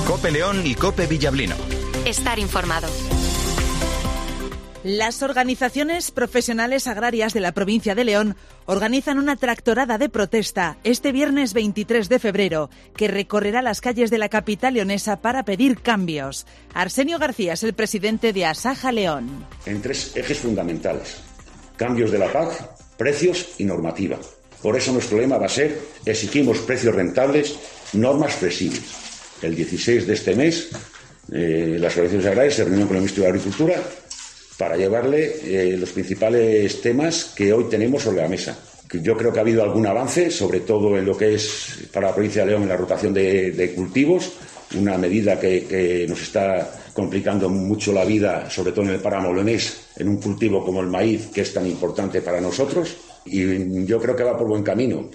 COPE León y COPE Villablino. Estar informado. Las organizaciones profesionales agrarias de la provincia de León organizan una tractorada de protesta este viernes 23 de febrero que recorrerá las calles de la capital leonesa para pedir cambios. Arsenio García es el presidente de Asaja León. En 3 ejes fundamentales: cambios de la PAC, precios y normativa. Por eso nuestro lema va a ser: exigimos precios rentables, normas flexibles. El 16 de este mes, las organizaciones agrarias se reunieron con el Ministro de Agricultura para llevarle los principales temas que hoy tenemos sobre la mesa. Yo creo que ha habido algún avance, sobre todo en lo que es para la provincia de León en la rotación de cultivos, una medida que nos está complicando mucho la vida, sobre todo en el páramo leonés, en un cultivo como el maíz, que es tan importante para nosotros, y yo creo que va por buen camino.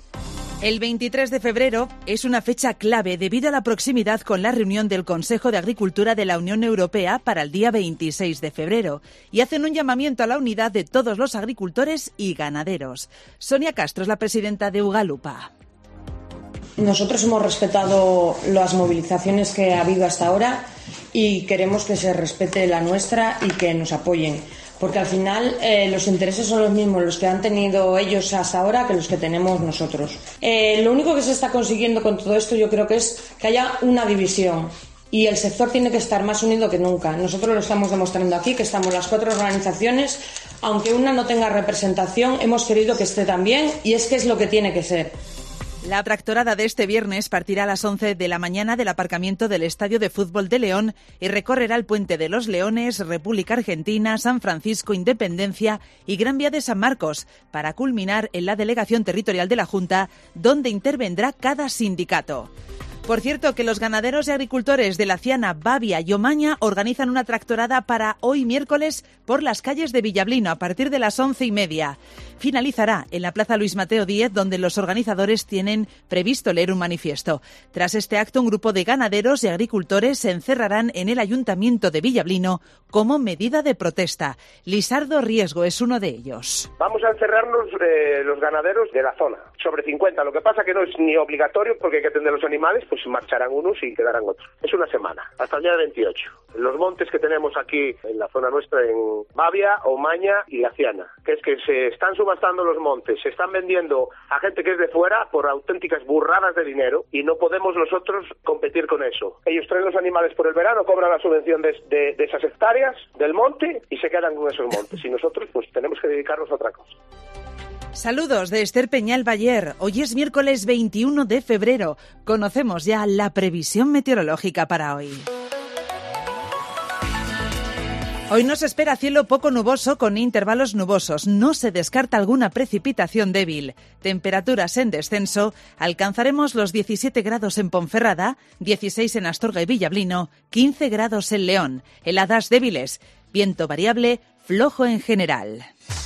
El 23 de febrero es una fecha clave debido a la proximidad con la reunión del Consejo de Agricultura de la Unión Europea para el día 26 de febrero y hacen un llamamiento a la unidad de todos los agricultores y ganaderos. Sonia Castro es la presidenta de Ugalupa. Nosotros hemos respetado las movilizaciones que ha habido hasta ahora y queremos que se respete la nuestra y que nos apoyen. Porque al final los intereses son los mismos los que han tenido ellos hasta ahora que los que tenemos nosotros. Lo único que se está consiguiendo con todo esto yo creo que es que haya una división y el sector tiene que estar más unido que nunca. Nosotros lo estamos demostrando aquí, que estamos las 4 organizaciones, aunque una no tenga representación, hemos querido que esté también y es que es lo que tiene que ser. La tractorada de este viernes partirá a las 11 de la mañana del aparcamiento del Estadio de Fútbol de León y recorrerá el Puente de los Leones, República Argentina, San Francisco, Independencia y Gran Vía de San Marcos, para culminar en la delegación territorial de la Junta, donde intervendrá cada sindicato. Por cierto, que los ganaderos y agricultores de Laciana, Bavia y Omaña organizan una tractorada para hoy miércoles por las calles de Villablino a partir de las 11:30. Finalizará en la Plaza Luis Mateo Díez, donde los organizadores tienen previsto leer un manifiesto. Tras este acto, un grupo de ganaderos y agricultores se encerrarán en el Ayuntamiento de Villablino como medida de protesta. Lisardo Riesgo es uno de ellos. Vamos a encerrarnos los ganaderos de la zona, sobre 50. Lo que pasa que no es ni obligatorio porque hay que atender los animales, pues marcharán unos y quedarán otros. Es una semana, hasta el día 28. Los montes que tenemos aquí en la zona nuestra, en Bavia, Omaña y Laciana, que es que se están subastando los montes, se están vendiendo a gente que es de fuera por auténticas burradas de dinero y no podemos nosotros competir con eso. Ellos traen los animales por el verano, cobran la subvención de esas hectáreas del monte y se quedan con esos montes. Y nosotros pues tenemos que dedicarnos a otra cosa. Saludos de Esther Peñal Bayer. Hoy es miércoles 21 de febrero. Conocemos ya la previsión meteorológica para hoy. Hoy nos espera cielo poco nuboso con intervalos nubosos. No se descarta alguna precipitación débil. Temperaturas en descenso. Alcanzaremos los 17 grados en Ponferrada, 16 en Astorga y Villablino, 15 grados en León. Heladas débiles. Viento variable, flojo en general.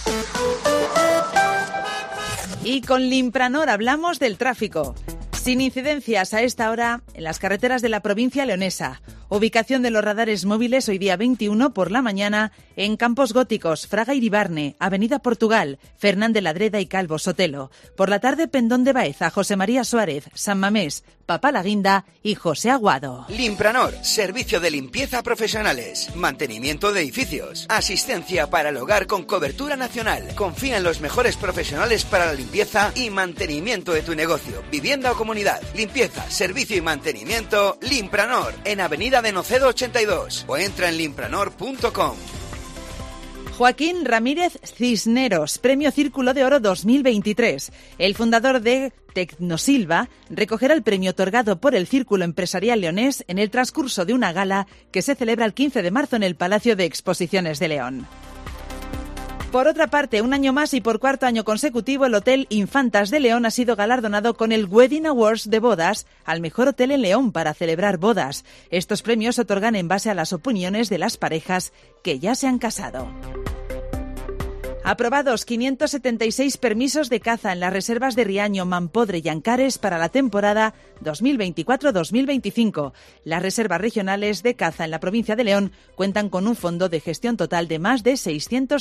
Y con Limpranor hablamos del tráfico. Sin incidencias a esta hora en las carreteras de la provincia leonesa. Ubicación de los radares móviles hoy día 21 por la mañana en Campos Góticos, Fraga Iribarne, Avenida Portugal, Fernández Ladreda y Calvo Sotelo. Por la tarde Pendón de Baeza, José María Suárez, San Mamés, Papá Laguinda y José Aguado. Limpranor, servicio de limpieza profesionales, mantenimiento de edificios, asistencia para el hogar con cobertura nacional. Confía en los mejores profesionales para la limpieza y mantenimiento de tu negocio, vivienda o comunidad. Limpieza, servicio y mantenimiento, Limpranor, en Avenida de Nocedo 82 o entra en limpranor.com. Joaquín Ramírez Cisneros, Premio Círculo de Oro 2023. El fundador de Tecnosilva recogerá el premio otorgado por el Círculo Empresarial Leonés en el transcurso de una gala que se celebra el 15 de marzo en el Palacio de Exposiciones de León. Por otra parte, un año más y por cuarto año consecutivo, el Hotel Infantas de León ha sido galardonado con el Wedding Awards de bodas al mejor hotel en León para celebrar bodas. Estos premios se otorgan en base a las opiniones de las parejas que ya se han casado. Aprobados 576 permisos de caza en las reservas de Riaño, Mampodre y Ancares para la temporada 2024-2025. Las reservas regionales de caza en la provincia de León cuentan con un fondo de gestión total de más de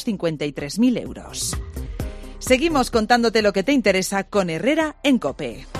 653.000 euros. Seguimos contándote lo que te interesa con Herrera en COPE.